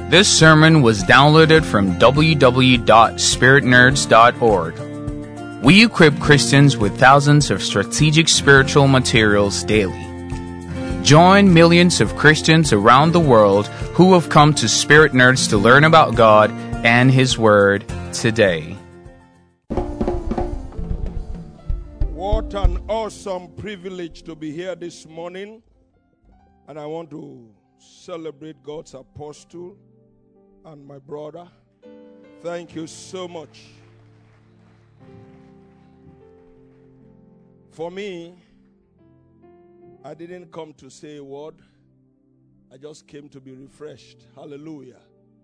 This sermon was downloaded from www.spiritnerds.org. We equip Christians with thousands of strategic spiritual materials daily. Join millions of Christians around the world who have come to Spirit Nerds to learn about God and His Word today. What an awesome privilege to be here this morning. And I want to celebrate God's apostle and my brother. Thank you so much. For me, I didn't come to say a word. I just came to be refreshed. Hallelujah.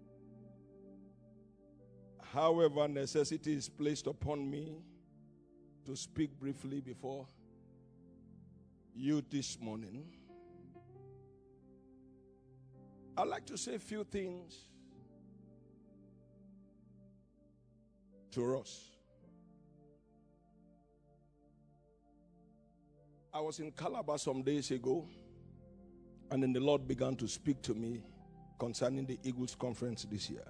However, necessity is placed upon me to speak briefly before you this morning. I'd like to say a few things to us. I was in Calabar some days ago, and then the Lord began to speak to me concerning the Eagles Conference this year.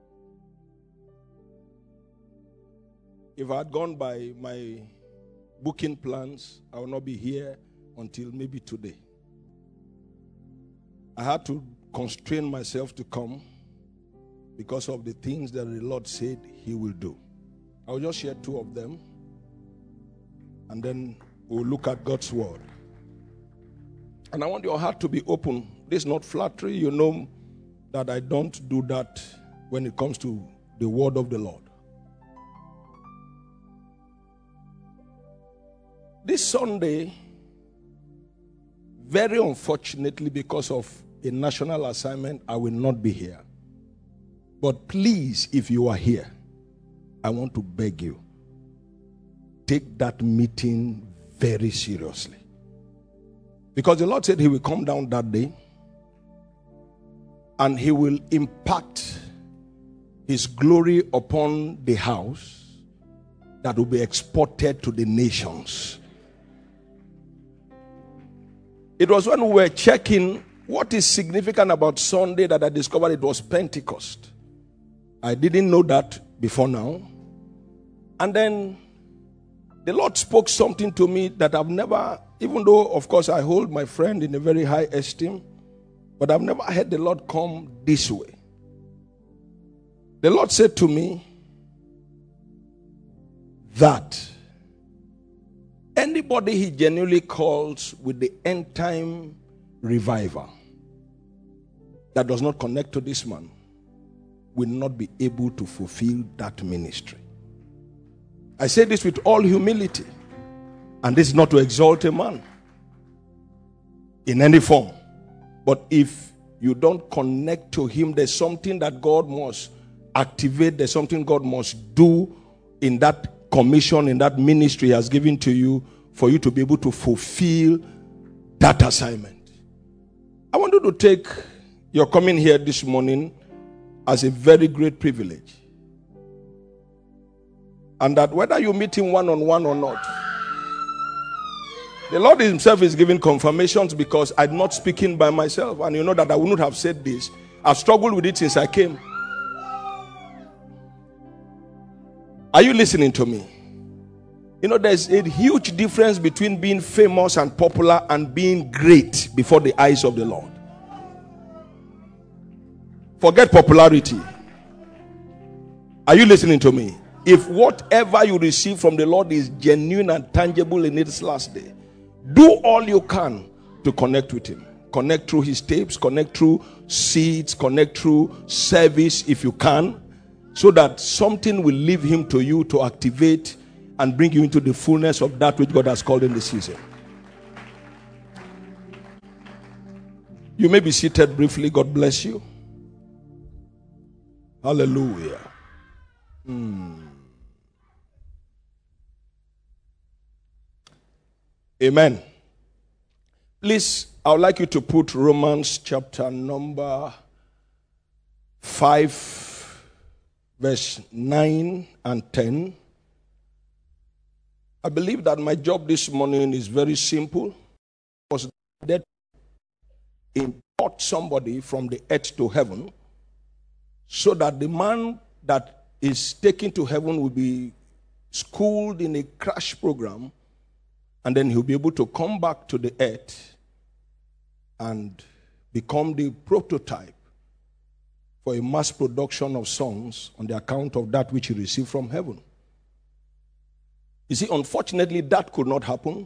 If I had gone by my booking plans, I would not be here until maybe today. I had to constrain myself to come because of the things that the Lord said He will do. I'll just share two of them, and then we'll look at God's word. And I want your heart to be open. This is not flattery. You know that I don't do that when it comes to the word of the Lord. This Sunday, very unfortunately, because of a national assignment, I will not be here. But please, if you are here, I want to beg you, take that meeting very seriously. Because the Lord said He will come down that day and He will impact His glory upon the house that will be exported to the nations. It was when we were checking what is significant about Sunday that I discovered it was Pentecost. I didn't know that before now. And then the Lord spoke something to me that I've never, even though of course I hold my friend in a very high esteem, but I've never heard the Lord come this way. The Lord said to me that anybody He genuinely calls with the end time revival that does not connect to this man will not be able to fulfill that ministry. I say this with all humility, and this is not to exalt a man in any form, but if you don't connect to him, there's something that God must activate, there's something God must do in that commission, in that ministry He has given to you for you to be able to fulfill that assignment. I want you to take your coming here this morning as a very great privilege. And that whether you meet Him one-on-one or not, the Lord Himself is giving confirmations, because I'm not speaking by myself. And you know that I wouldn't have said this. I've struggled with it since I came. Are you listening to me? You know, there's a huge difference between being famous and popular and being great before the eyes of the Lord. Forget popularity. Are you listening to me? If whatever you receive from the Lord is genuine and tangible in its last day, do all you can to connect with Him. Connect through His tapes, connect through seeds, connect through service if you can, so that something will leave Him to you to activate and bring you into the fullness of that which God has called in the season. You may be seated briefly. God bless you. Hallelujah. Amen. Please, I would like you to put Romans chapter number 5, verse 9 and 10. I believe that my job this morning is very simple. That import somebody from the earth to heaven so that the man that is taken to heaven will be schooled in a crash program, and then he'll be able to come back to the earth and become the prototype for a mass production of songs on the account of that which he received from heaven. You see, unfortunately, that could not happen.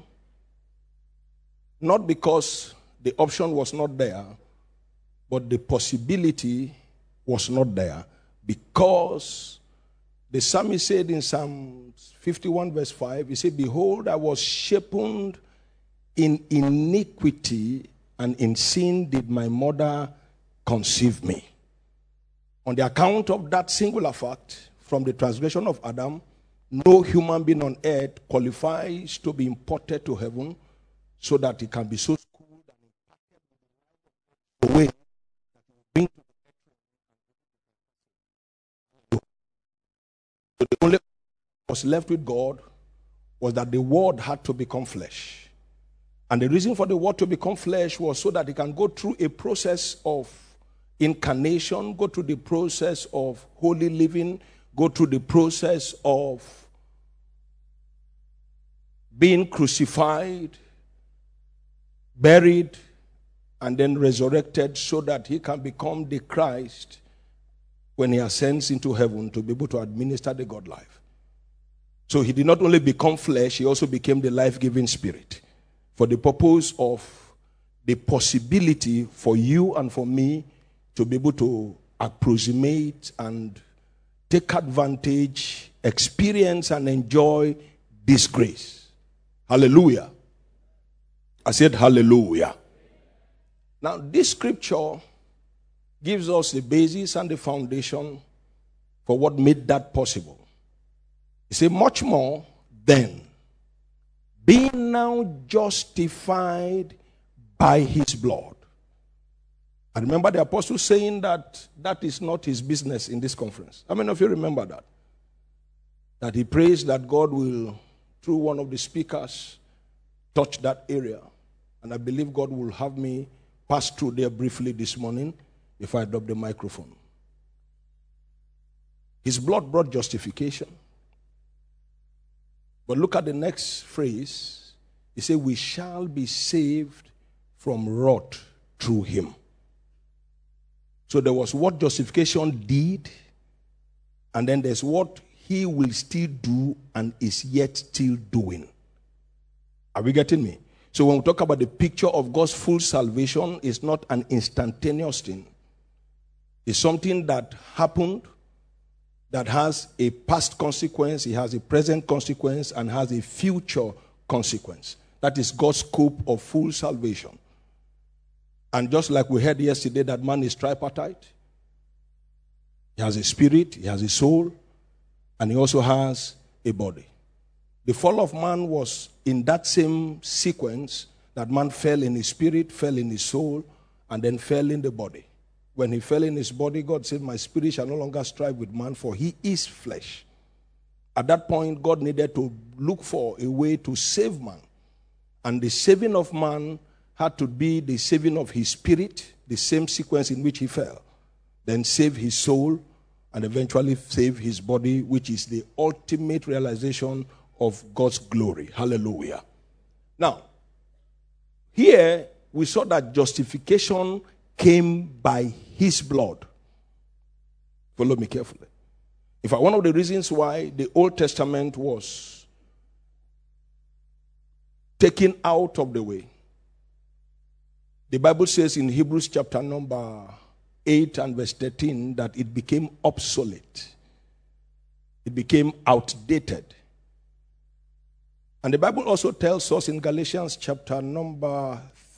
Not because the option was not there, but the possibility was not there, because the psalmist said in Psalm 51 verse 5, he said, "Behold, I was shapen in iniquity, and in sin did my mother conceive me." On the account of that singular fact, from the transgression of Adam, no human being on earth qualifies to be imported to heaven so that he can be so schooled and impacted the way that he will bring to the earth. So the only was left with God was that the word had to become flesh. And the reason for the word to become flesh was so that he can go through a process of incarnation, go through the process of holy living, go through the process of being crucified, buried, and then resurrected, so that he can become the Christ when he ascends into heaven to be able to administer the God life. So he did not only become flesh, he also became the life-giving spirit for the purpose of the possibility for you and for me to be able to approximate and take advantage, experience and enjoy this grace. Hallelujah. I said hallelujah. Now this scripture gives us the basis and the foundation for what made that possible. It says, much more then, being now justified by his blood. I remember the apostle saying that that is not his business in this conference. How many of you remember that? That he prays that God will, through one of the speakers, touch that area. And I believe God will have me pass through there briefly this morning if I drop the microphone. His blood brought justification. But look at the next phrase. He said, we shall be saved from wrath through him. So there was what justification did, and then there's what he will still do and is yet still doing. Are we getting me? So when we talk about the picture of God's full salvation, it's not an instantaneous thing. It's something that happened that has a past consequence, it has a present consequence, and has a future consequence. That is God's scope of full salvation. And just like we heard yesterday, that man is tripartite. He has a spirit, he has a soul, and he also has a body. The fall of man was in that same sequence that man fell in his spirit, fell in his soul, and then fell in the body. When he fell in his body, God said, my spirit shall no longer strive with man, for he is flesh. At that point, God needed to look for a way to save man. And the saving of man had to be the saving of his spirit, the same sequence in which he fell. Then save his soul, and eventually save his body, which is the ultimate realization of God's glory. Hallelujah. Now, here we saw that justification came by his blood. Follow me carefully. In fact, one of the reasons why the Old Testament was taken out of the way, the Bible says in Hebrews chapter number 8 and verse 13 that it became obsolete. It became outdated. And the Bible also tells us in Galatians chapter number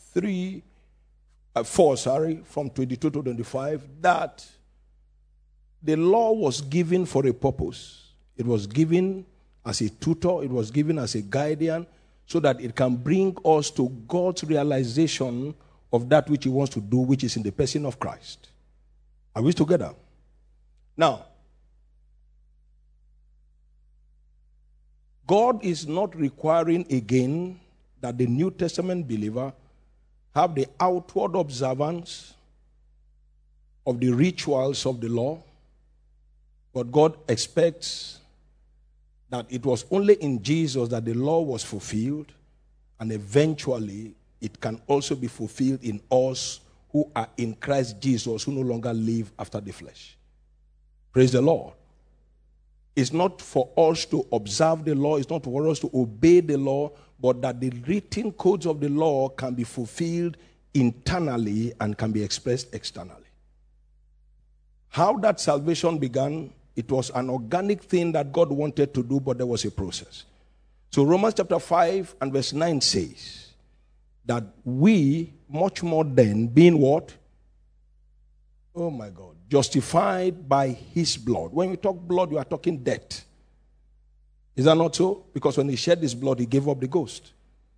4, from 22 to 25, that the law was given for a purpose. It was given as a tutor, it was given as a guardian, so that it can bring us to God's realization of that which he wants to do, which is in the person of Christ. Are we together? Now, God is not requiring again that the New Testament believer have the outward observance of the rituals of the law, But God expects that it was only in Jesus that the law was fulfilled, and eventually it can also be fulfilled in us who are in Christ Jesus, who no longer live after the flesh. Praise the Lord. It's not for us to observe the law, it's not for us to obey the law, but that the written codes of the law can be fulfilled internally and can be expressed externally. How that salvation began, it was an organic thing that God wanted to do, but there was a process. So Romans chapter 5 and verse 9 says that we, much more than being what? Oh my God. Justified by his blood. When we talk blood, you are talking death. Is that not so? Because when he shed his blood, he gave up the ghost.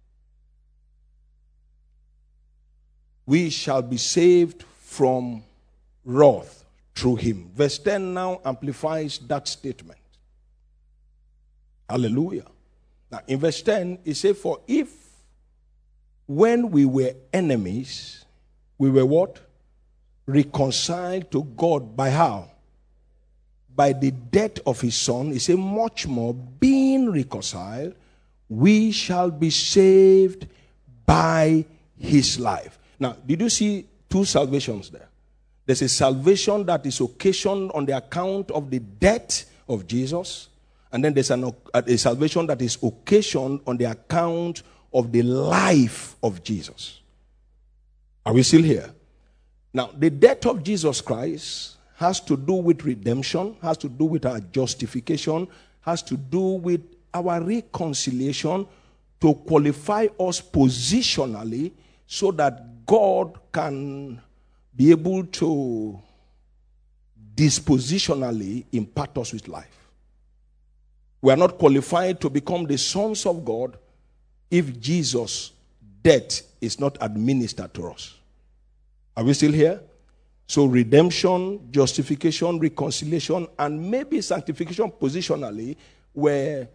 We shall be saved from wrath through him. Verse 10 now amplifies that statement. Hallelujah. Now in verse 10, it says, for if when we were enemies, we were what? Reconciled to God by how? By the death of his son. He said, much more, being reconciled, we shall be saved by his life. Now, did you see two salvations there? There's a salvation that is occasioned on the account of the death of Jesus, and then there's a salvation that is occasioned on the account of the life of Jesus. Are we still here? Now, the death of Jesus Christ has to do with redemption, has to do with our justification, has to do with our reconciliation to qualify us positionally so that God can be able to dispositionally impart us with life. We are not qualified to become the sons of God if Jesus' death is not administered to us. Are we still here? So redemption, justification, reconciliation, and maybe sanctification positionally were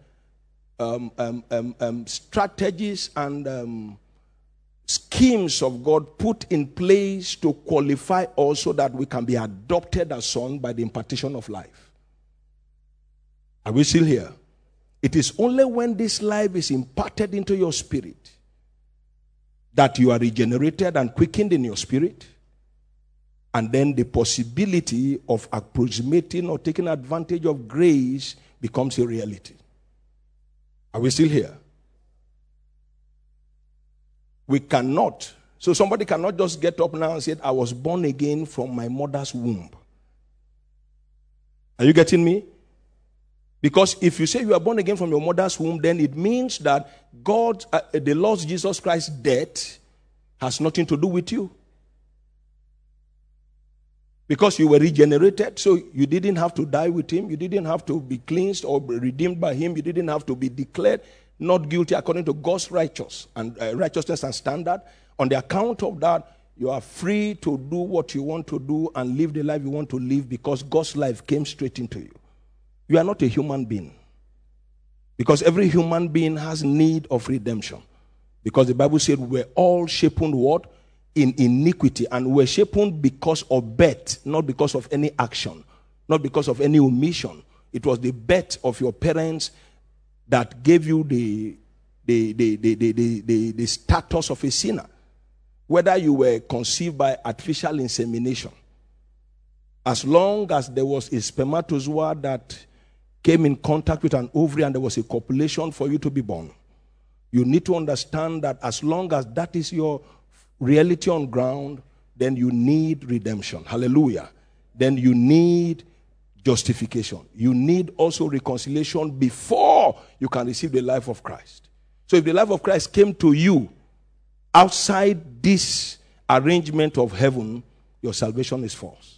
strategies and schemes of God put in place to qualify us so that we can be adopted as sons by the impartition of life. Are we still here? It is only when this life is imparted into your spirit that you are regenerated and quickened in your spirit, and then the possibility of approximating or taking advantage of grace becomes a reality. Are we still here? We cannot. So somebody cannot just get up now and say, I was born again from my mother's womb. Are you getting me? Because if you say you are born again from your mother's womb, then it means that God, the Lord Jesus Christ's death has nothing to do with you. Because you were regenerated, so you didn't have to die with him. You didn't have to be cleansed or be redeemed by him. You didn't have to be declared not guilty according to God's righteousness and standard. On the account of that, you are free to do what you want to do and live the life you want to live because God's life came straight into you. You are not a human being. Because every human being has need of redemption. Because the Bible said we're all shapen what? In iniquity, and we're shapen because of birth, not because of any action, not because of any omission. It was the birth of your parents that gave you the status of a sinner. Whether you were conceived by artificial insemination, as long as there was a spermatozoa that came in contact with an ovary and there was a copulation for you to be born, you need to understand that as long as that is your reality on ground, then you need redemption. Hallelujah. Then you need justification. You need also reconciliation before you can receive the life of Christ. So if the life of Christ came to you outside this arrangement of heaven, your salvation is false.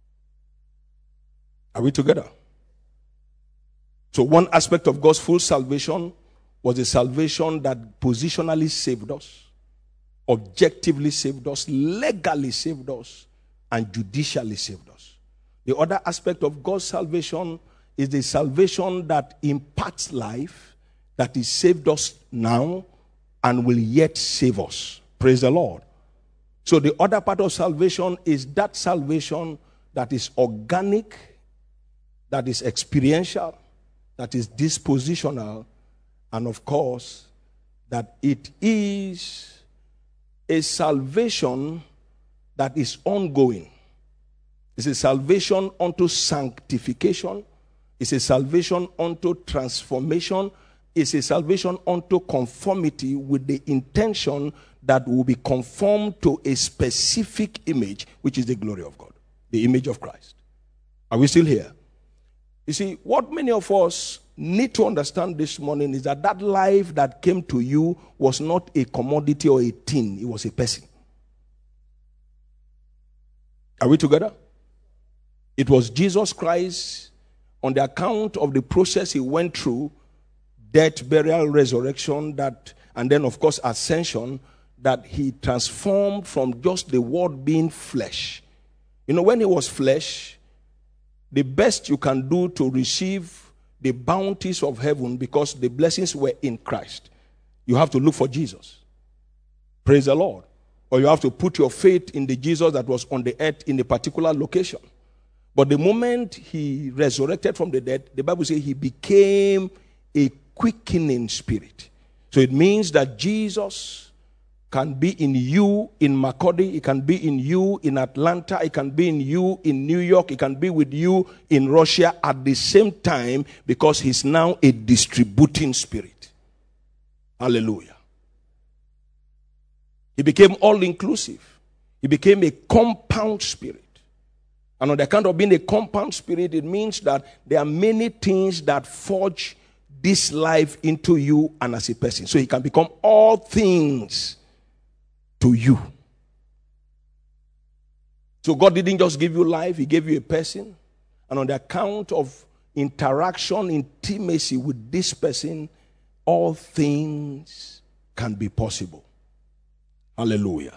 Are we together? So one aspect of God's full salvation was the salvation that positionally saved us, objectively saved us, legally saved us, and judicially saved us. The other aspect of God's salvation is the salvation that imparts life, that is saved us now and will yet save us. Praise the Lord. So the other part of salvation is that salvation that is organic, that is experiential, that is dispositional, and of course, that it is a salvation that is ongoing. It's a salvation unto sanctification. It's a salvation unto transformation. It's a salvation unto conformity with the intention that will be conformed to a specific image, which is the glory of God, the image of Christ. Are we still here? You see, what many of us need to understand this morning is that that life that came to you was not a commodity or a thing. It was a person. Are we together? It was Jesus Christ, on the account of the process he went through, death, burial, resurrection, that, and then of course ascension, that he transformed from just the word being flesh. You know, when he was flesh, the best you can do to receive the bounties of heaven, because the blessings were in Christ, you have to look for Jesus. Praise the Lord. Or you have to put your faith in the Jesus that was on the earth in a particular location. But the moment he resurrected from the dead, the Bible says he became a quickening spirit. So it means that Jesus can be in you in Makurdi, it can be in you in Atlanta, it can be in you in New York, it can be with you in Russia at the same time, because he's now a distributing spirit. Hallelujah. He became all-inclusive. He became a compound spirit. And on the account of being a compound spirit, it means that there are many things that forge this life into you and as a person. So he can become all things to you. So God didn't just give you life, he gave you a person. And on the account of interaction, intimacy with this person, all things can be possible. Hallelujah.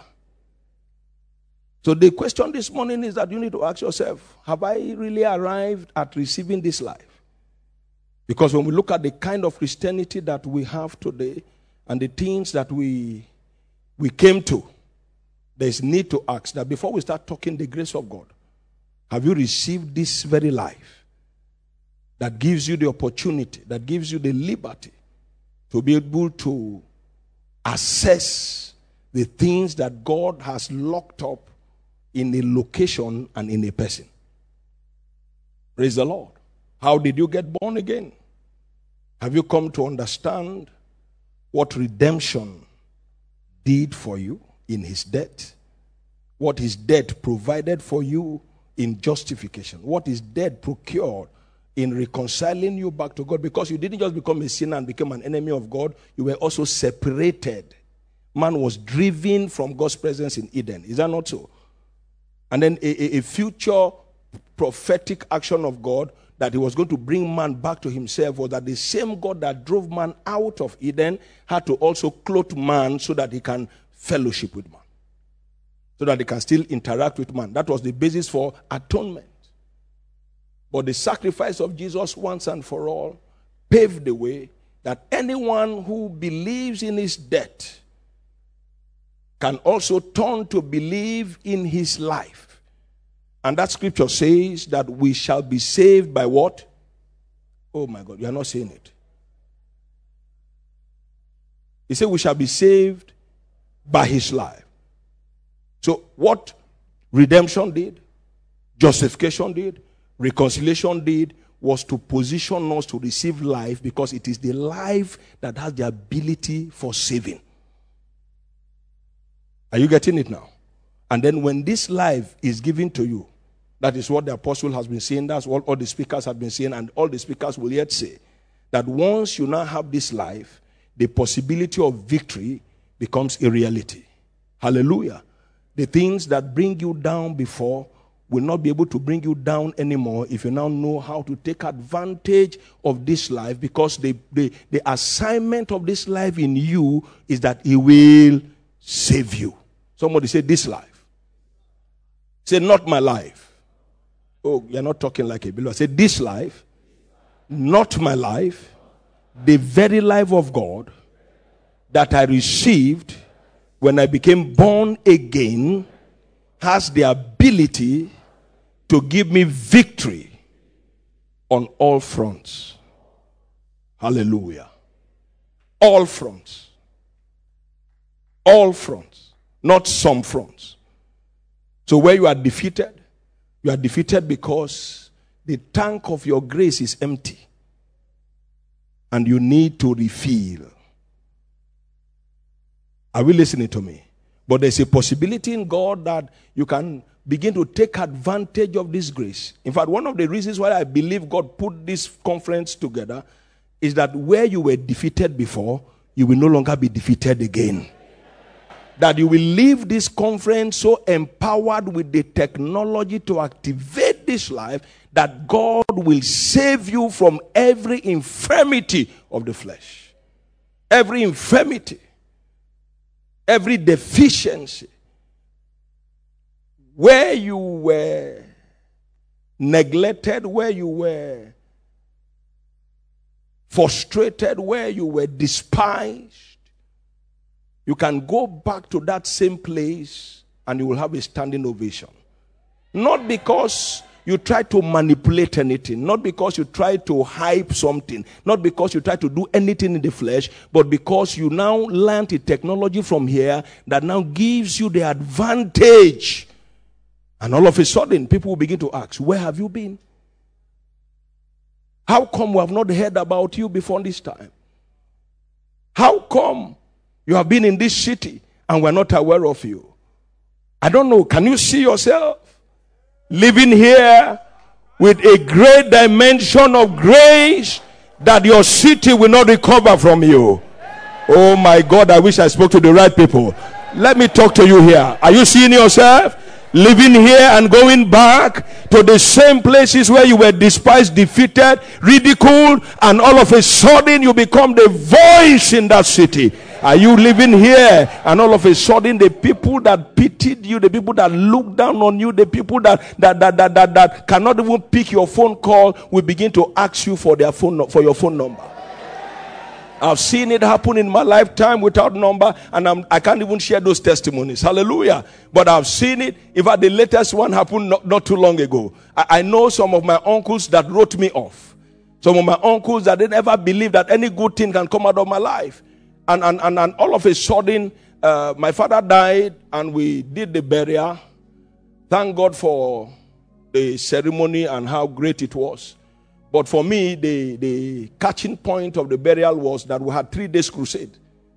So the question this morning is that you need to ask yourself, have I really arrived at receiving this life? Because when we look at the kind of Christianity that we have today and the things that we came to, there's need to ask that before we start talking the grace of God, have you received this very life that gives you the opportunity, that gives you the liberty to be able to assess the things that God has locked up in a location and in a person? Praise the Lord. How did you get born again? Have you come to understand what redemption did for you in his death? What his death provided for you in justification? What his death procured in reconciling you back to God? Because you didn't just become a sinner and become an enemy of God, you were also separated. Man was driven from God's presence in Eden. Is that not so? And then a future prophetic action of God that he was going to bring man back to himself was that the same God that drove man out of Eden had to also clothe man so that he can fellowship with man, so that he can still interact with man. That was the basis for atonement. But the sacrifice of Jesus once and for all paved the way that anyone who believes in his death can also turn to believe in his life. And that scripture says that we shall be saved by what? Oh my God, you are not saying it. He said we shall be saved by his life. So what redemption did, justification did, reconciliation did, was to position us to receive life, because it is the life that has the ability for saving. Are you getting it now? And then when this life is given to you, that is what the apostle has been saying, that's what all the speakers have been saying, and all the speakers will yet say, that once you now have this life, the possibility of victory becomes a reality. Hallelujah. The things that bring you down before will not be able to bring you down anymore if you now know how to take advantage of this life, because the assignment of this life in you is that it will save you. Somebody say, this life. Say, not my life. Oh, you're not talking like a believer. Say, this life, not my life, the very life of God that I received when I became born again has the ability to give me victory on all fronts. Hallelujah. All fronts. All fronts. Not some fronts. So where you are defeated because the tank of your grace is empty. And you need to refill. Are we listening to me? But there's a possibility in God that you can begin to take advantage of this grace. In fact, one of the reasons why I believe God put this conference together is that where you were defeated before, you will no longer be defeated again. That you will leave this conference so empowered with the technology to activate this life that God will save you from every infirmity of the flesh. Every infirmity. Every deficiency. Where you were neglected, where you were frustrated, where you were despised, you can go back to that same place and you will have a standing ovation. Not because you try to manipulate anything, not because you try to hype something, not because you try to do anything in the flesh, but because you now learned the technology from here that now gives you the advantage. And all of a sudden, people will begin to ask, where have you been? How come we have not heard about you before this time? How come you have been in this city and we're not aware of you? I don't know. Can you see yourself living here with a great dimension of grace that your city will not recover from you? Oh my God, I wish I spoke to the right people. Let me talk to you here. Are you seeing yourself living here and going back to the same places where you were despised, defeated, ridiculed, and all of a sudden you become the voice in that city? Are you living here and all of a sudden the people that pitied you, the people that looked down on you, the people that cannot even pick your phone call will begin to ask you for their phone, for your phone number? I've seen it happen in my lifetime without number, and I can't even share those testimonies. Hallelujah. But I've seen it. In fact, the latest one happened not too long ago. I know some of my uncles that wrote me off. Some of my uncles that didn't ever believe that any good thing can come out of my life. And all of a sudden, my father died and we did the burial. Thank God for the ceremony and how great it was. But for me, the catching point of the burial was that we had 3 days crusade.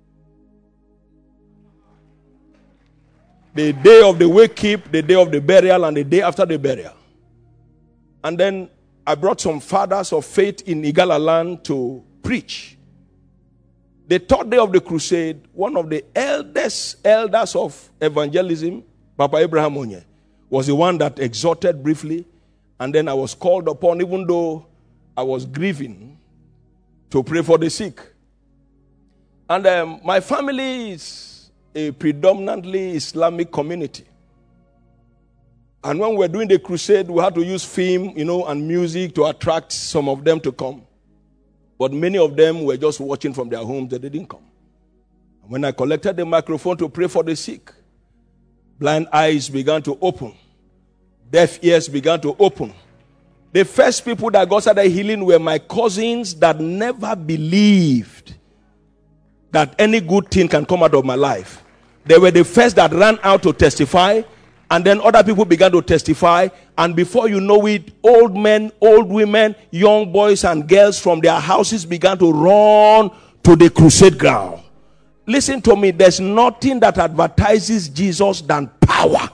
The day of the wake keep, the day of the burial, and the day after the burial. And then I brought some fathers of faith in Igala land to preach. The 3rd day of the crusade, one of the elders of evangelism, Papa Abraham Onye, was the one that exhorted briefly. And then I was called upon, even though I was grieving, to pray for the sick. And my family is a predominantly Islamic community. And when we were doing the crusade, we had to use film, and music to attract some of them to come. But many of them were just watching from their homes. They didn't come. And when I collected the microphone to pray for the sick, blind eyes began to open. Deaf ears began to open. The first people that God started healing were my cousins that never believed that any good thing can come out of my life. They were the first that ran out to testify, and then other people began to testify, and before you know it, old men, old women, young boys and girls from their houses began to run to the crusade ground. Listen to me, there's nothing that advertises Jesus than power.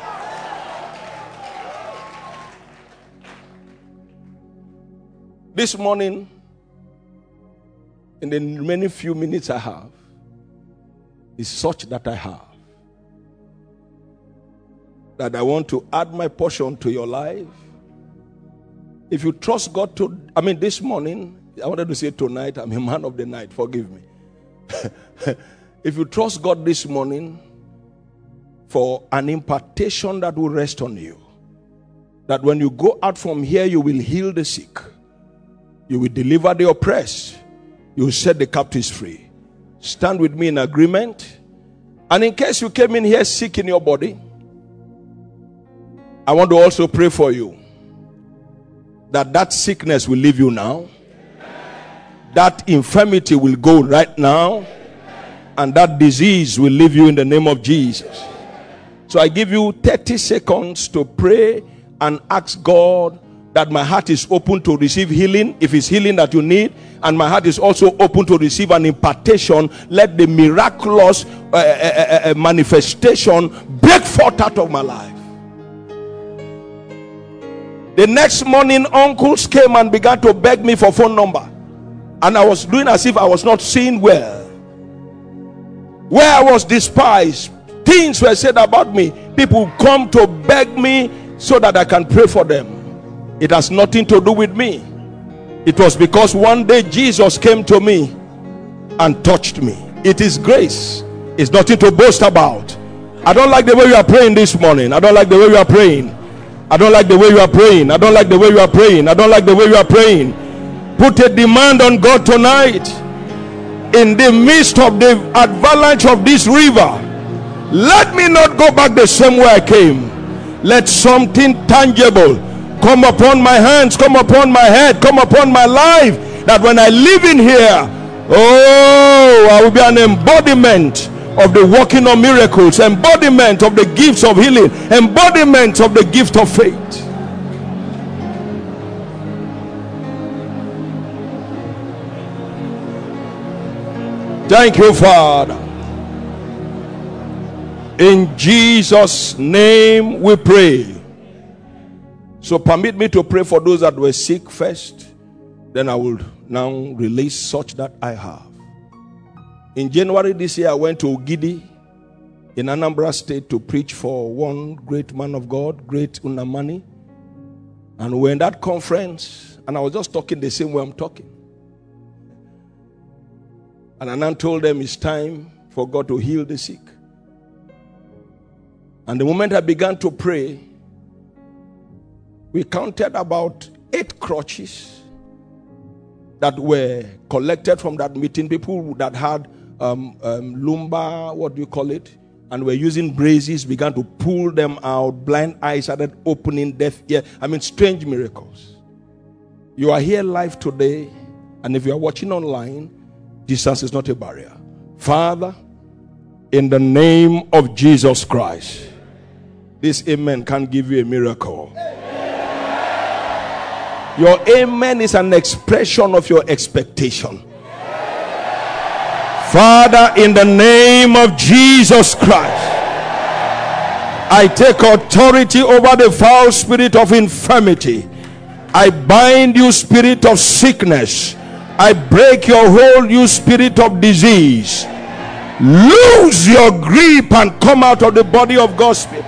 This morning, in the remaining few minutes I have, is such that I have, that I want to add my portion to your life. If you trust God this morning, I wanted to say tonight, I'm a man of the night, forgive me. If you trust God this morning for an impartation that will rest on you, that when you go out from here, you will heal the sick, you will deliver the oppressed, you will set the captives free. Stand with me in agreement. And in case you came in here sick in your body, I want to also pray for you. that sickness will leave you now. That infirmity will go right now. And that disease will leave you in the name of Jesus. So I give you 30 seconds to pray and ask God that my heart is open to receive healing, if it's healing that you need, and my heart is also open to receive an impartation. Let the miraculous manifestation break forth out of my life. The next morning, uncles came and began to beg me for phone number, and I was doing as if I was not seeing well. Where I was despised, things were said about me. People come to beg me so that I can pray for them. It has nothing to do with me. It was because one day Jesus came to me and touched me. It is grace. It's nothing to boast about. I don't like the way you are praying this morning. I don't like the way you are praying. I don't like the way you are praying. I don't like the way you are praying. I don't like the way you are praying. Put a demand on God tonight. In the midst of the avalanche of this river, let me not go back the same way I came. Let something tangible come upon my hands, come upon my head, come upon my life, that when I live in here, oh, I will be an embodiment of the working of miracles, embodiment of the gifts of healing, embodiment of the gift of faith. Thank you, Father. In Jesus' name we pray. So permit me to pray for those that were sick first. Then I will now release such that I have. In January this year, I went to Ogidi in Anambra State to preach for one great man of God, great Unamani. And we were in that conference, and I was just talking the same way I'm talking. And I now told them it's time for God to heal the sick. And the moment I began to pray, we counted about 8 crutches that were collected from that meeting. People that had lumbar, what do you call it? And were using braces, began to pull them out. Blind eyes started opening, deaf ear. Strange miracles. You are here live today, and if you are watching online, distance is not a barrier. Father, in the name of Jesus Christ, this amen can give you a miracle. Your amen is an expression of your expectation. Father, in the name of Jesus Christ, I take authority over the foul spirit of infirmity. I bind you, spirit of sickness. I break your hold, you spirit of disease. Lose your grip and come out of the body of God's people.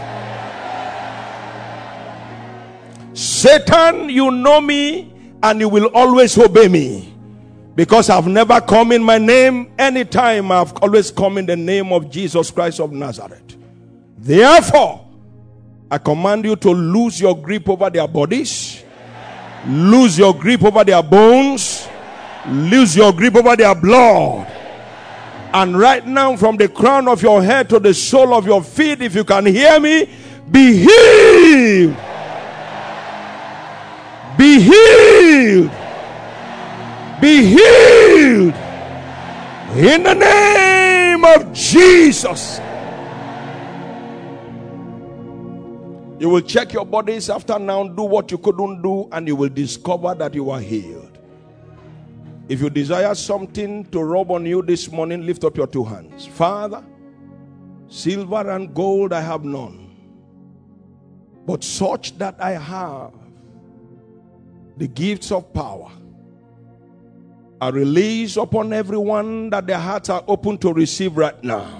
Satan, you know me and you will always obey me, because I've never come in my name. Anytime I've always come in the name of Jesus Christ of Nazareth. Therefore, I command you to lose your grip over their bodies, lose your grip over their bones, lose your grip over their blood. And right now, from the crown of your head to the sole of your feet, if you can hear me, be healed. Be healed. Be healed. In the name of Jesus. You will check your bodies after now, do what you couldn't do, and you will discover that you are healed. If you desire something to rub on you this morning, lift up your 2 hands. Father, silver and gold I have none, but such that I have the gifts of power are released upon everyone, that their hearts are open to receive right now.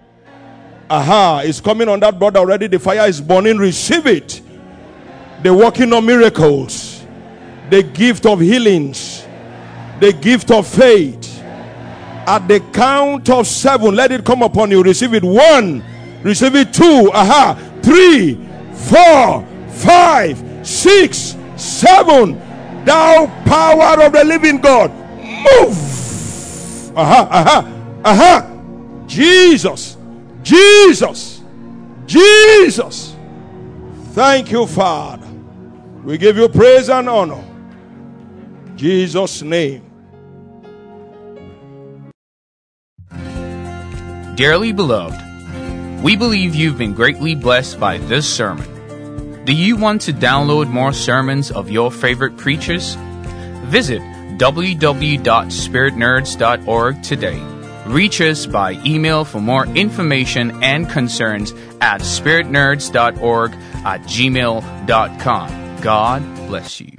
It's coming on that brother already. The fire is burning. Receive it. The working of miracles, the gift of healings, the gift of faith. At the count of 7, let it come upon you. Receive it. 1, receive it. 2, 3, 4, 5, 6, 7. Thou power of the living God, move. Jesus, Jesus, Jesus. Thank you, Father. We give you praise and honor. Jesus' name. Dearly beloved, we believe you've been greatly blessed by this sermon. Do you want to download more sermons of your favorite preachers? Visit www.spiritnerds.org today. Reach us by email for more information and concerns at spiritnerds.org@gmail.com. God bless you.